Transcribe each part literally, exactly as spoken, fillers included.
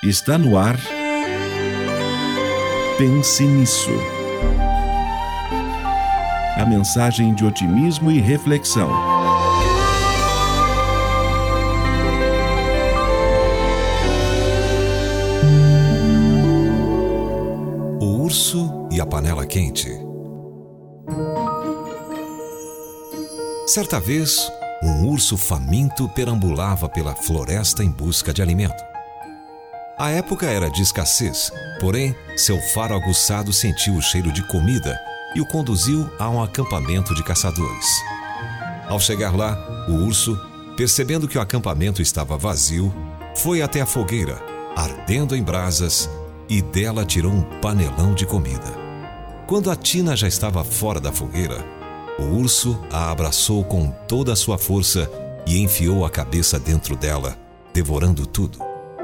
Está no ar. Pense nisso. A mensagem de otimismo e reflexão. O urso e a panela quente. Certa vez, um urso faminto perambulava pela floresta em busca de alimento. A época era de escassez, porém, seu faro aguçado sentiu o cheiro de comida e o conduziu a um acampamento de caçadores. Ao chegar lá, o urso, percebendo que o acampamento estava vazio, foi até a fogueira, ardendo em brasas, e dela tirou um panelão de comida. Quando a tina já estava fora da fogueira, o urso a abraçou com toda a sua força e enfiou a cabeça dentro dela, devorando tudo.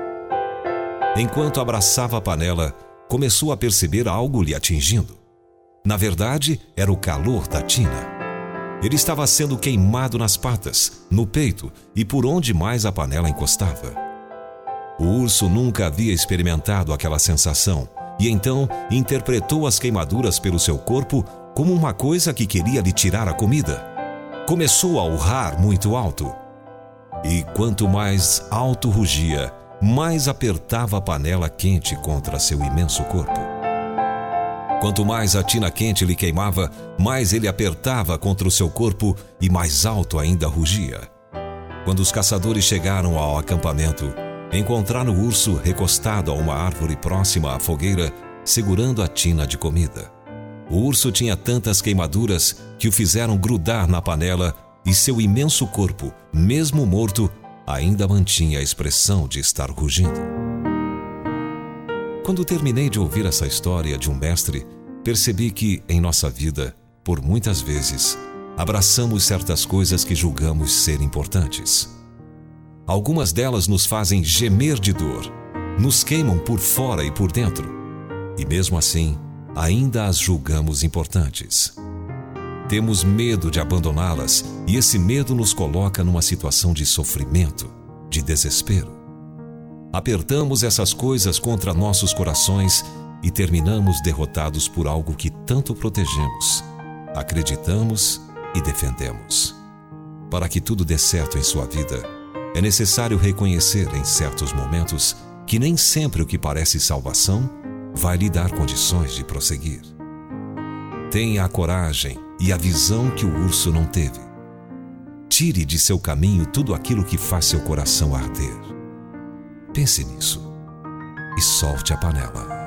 Enquanto abraçava a panela, começou a perceber algo lhe atingindo. Na verdade, era o calor da tina. Ele estava sendo queimado nas patas, no peito e por onde mais a panela encostava. O urso nunca havia experimentado aquela sensação e então interpretou as queimaduras pelo seu corpo como uma coisa que queria lhe tirar a comida. Começou a urrar muito alto. E quanto mais alto rugia, mais apertava a panela quente contra seu imenso corpo. Quanto mais a tina quente lhe queimava, mais ele apertava contra o seu corpo e mais alto ainda rugia. Quando os caçadores chegaram ao acampamento, encontraram o urso recostado a uma árvore próxima à fogueira, segurando a tina de comida. O urso tinha tantas queimaduras que o fizeram grudar na panela e seu imenso corpo, mesmo morto, ainda mantinha a expressão de estar rugindo. Quando terminei de ouvir essa história de um mestre, percebi que, em nossa vida, por muitas vezes, abraçamos certas coisas que julgamos ser importantes. Algumas delas nos fazem gemer de dor, nos queimam por fora e por dentro, e mesmo assim, ainda as julgamos importantes. Temos medo de abandoná-las e esse medo nos coloca numa situação de sofrimento, de desespero. Apertamos essas coisas contra nossos corações e terminamos derrotados por algo que tanto protegemos, acreditamos e defendemos. Para que tudo dê certo em sua vida, é necessário reconhecer em certos momentos que nem sempre o que parece salvação vai lhe dar condições de prosseguir. Tenha a coragem e a visão que o urso não teve. Tire de seu caminho tudo aquilo que faz seu coração arder. Pense nisso e solte a panela.